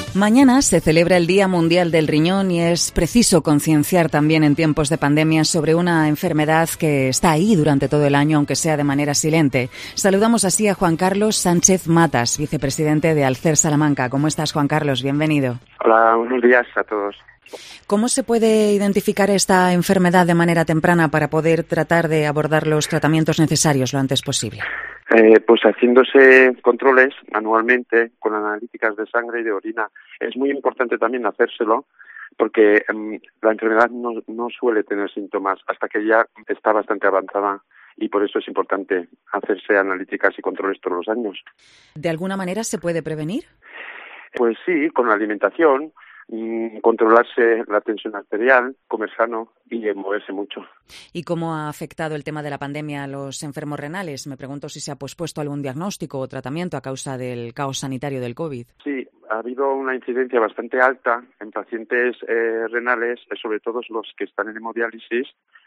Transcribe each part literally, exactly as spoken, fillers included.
Mañana se celebra el Día Mundial del Riñón y es preciso concienciar también en tiempos de pandemia sobre una enfermedad que está ahí durante todo el año, aunque sea de manera silente. Saludamos así a Juan Carlos Sánchez Matas, vicepresidente de Alcer Salamanca. ¿Cómo estás, Juan Carlos? Bienvenido. Hola, buenos días a todos. ¿Cómo se puede identificar esta enfermedad de manera temprana para poder tratar de abordar los tratamientos necesarios lo antes posible? Eh, pues haciéndose controles anualmente con analíticas de sangre y de orina. Es muy importante también hacérselo porque um, la enfermedad no, no suele tener síntomas hasta que ya está bastante avanzada y por eso es importante hacerse analíticas y controles todos los años. ¿De alguna manera se puede prevenir? Pues sí, con la alimentación, controlarse la tensión arterial, comer sano y moverse mucho. ¿Y cómo ha afectado el tema de la pandemia a los enfermos renales? Me pregunto si se ha pospuesto algún diagnóstico o tratamiento a causa del caos sanitario del COVID. Sí, ha habido una incidencia bastante alta en pacientes eh, renales, sobre todo los que están en hemodiálisis,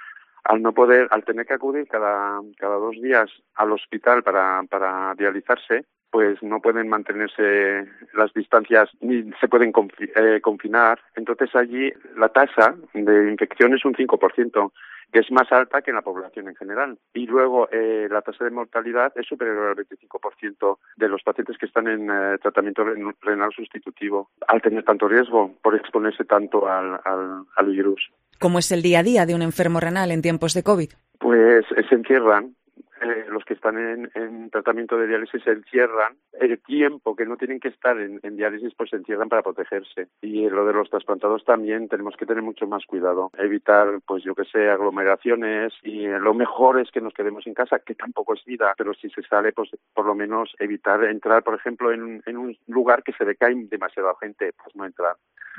al no poder, al tener que acudir cada, cada dos días al hospital para, para dializarse, pues no pueden mantenerse las distancias ni se pueden confi- eh, confinar. Entonces allí la tasa de infección es un cinco por ciento, que es más alta que en la población en general. Y luego eh, la tasa de mortalidad es superior al veinticinco por ciento de los pacientes que están en eh, tratamiento ren- renal sustitutivo, al tener tanto riesgo por exponerse tanto al, al, al virus. ¿Cómo es el día a día de un enfermo renal en tiempos de COVID? Pues eh, se encierran. Eh, los que están en, en tratamiento de diálisis se encierran. El tiempo que no tienen que estar en, en diálisis, pues se encierran para protegerse. Y lo de los trasplantados también tenemos que tener mucho más cuidado. Evitar, pues yo que sé, aglomeraciones. Y eh, lo mejor es que nos quedemos en casa, que tampoco es vida. Pero si se sale, pues por lo menos evitar entrar, por ejemplo, en, en un lugar que se ve que hay demasiada gente, pues no entrar.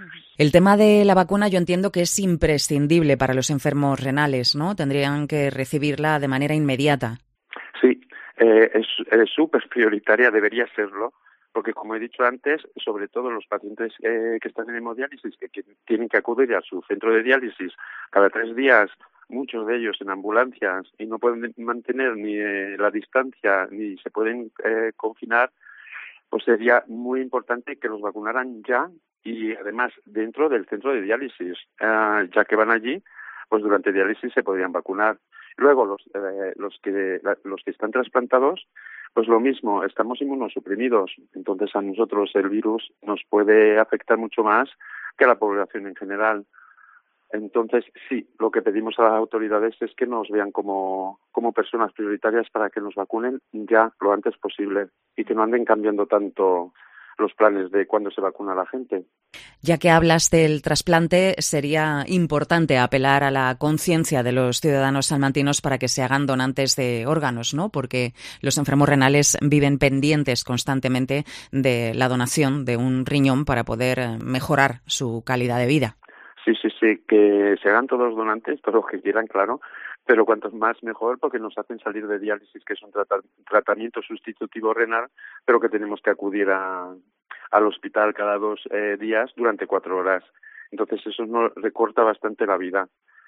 El tema de la vacuna yo entiendo que es imprescindible para los enfermos renales, ¿no? Tendrían que recibirla de manera inmediata. Sí, eh, es súper prioritaria, debería serlo, porque como he dicho antes, sobre todo los pacientes eh, que están en hemodiálisis, que, que tienen que acudir a su centro de diálisis cada tres días, muchos de ellos en ambulancias, y no pueden mantener ni eh, la distancia ni se pueden eh, confinar, pues sería muy importante que los vacunaran ya y además dentro del centro de diálisis, eh, ya que van allí, pues durante diálisis se podrían vacunar. Luego los eh, los que la, los que están trasplantados, pues lo mismo, estamos inmunosuprimidos, entonces a nosotros el virus nos puede afectar mucho más que a la población en general. Entonces sí, lo que pedimos a las autoridades es que nos vean como como personas prioritarias para que nos vacunen ya lo antes posible y que no anden cambiando tanto los planes de cuándo se vacuna la gente. Ya que hablas del trasplante, sería importante apelar a la conciencia de los ciudadanos salmantinos para que se hagan donantes de órganos, ¿no? Porque los enfermos renales viven pendientes constantemente de la donación de un riñón para poder mejorar su calidad de vida. Sí, sí, sí, que se hagan todos donantes, todos los que quieran, claro, pero cuantos más mejor porque nos hacen salir de diálisis, que es un trata- tratamiento sustitutivo renal, pero que tenemos que acudir a, al hospital cada dos eh, días durante cuatro horas. Entonces eso nos recorta bastante la vida.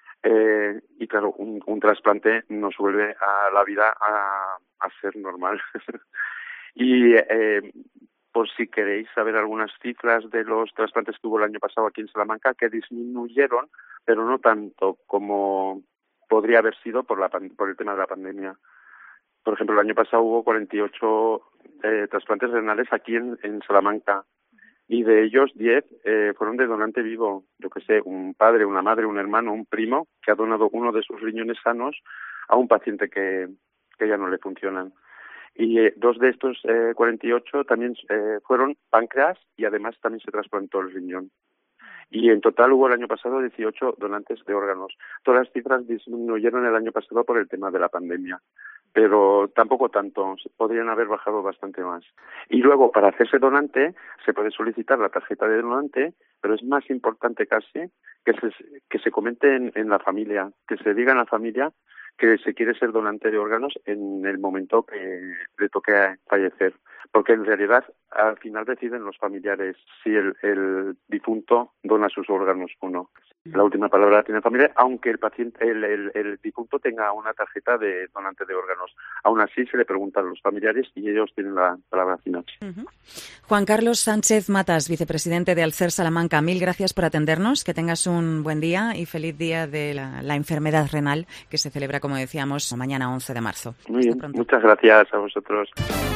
Eh, y claro, un, un trasplante nos vuelve a la vida a, a ser normal. y eh, por si queréis saber algunas cifras de los trasplantes que hubo el año pasado aquí en Salamanca, que disminuyeron, pero no tanto como podría haber sido por la por el tema de la pandemia. Por ejemplo, el año pasado hubo cuarenta y ocho eh, trasplantes renales aquí en, en Salamanca y de ellos diez eh, fueron de donante vivo. Yo que sé, un padre, una madre, un hermano, un primo que ha donado uno de sus riñones sanos a un paciente que, que ya no le funcionan. Y eh, dos de estos eh, cuarenta y ocho también eh, fueron páncreas y además también se trasplantó el riñón. Y en total hubo el año pasado dieciocho donantes de órganos. Todas las cifras disminuyeron el año pasado por el tema de la pandemia, pero tampoco tanto, podrían haber bajado bastante más. Y luego, para hacerse donante, se puede solicitar la tarjeta de donante, pero es más importante casi que se, que se comente en, en la familia, que se diga en la familia que se quiere ser donante de órganos en el momento que le toque fallecer. porque en realidad al final deciden los familiares si el, el difunto dona sus órganos o no. La última palabra la tiene el familiar, aunque el paciente, el, el, el difunto tenga una tarjeta de donante de órganos. Aún así se le preguntan a los familiares y ellos tienen la palabra final. Uh-huh. Juan Carlos Sánchez Matas, vicepresidente de Alcer Salamanca, mil gracias por atendernos, que tengas un buen día y feliz día de la, la enfermedad renal que se celebra, como decíamos, mañana once de marzo. Muy bien, muchas gracias a vosotros.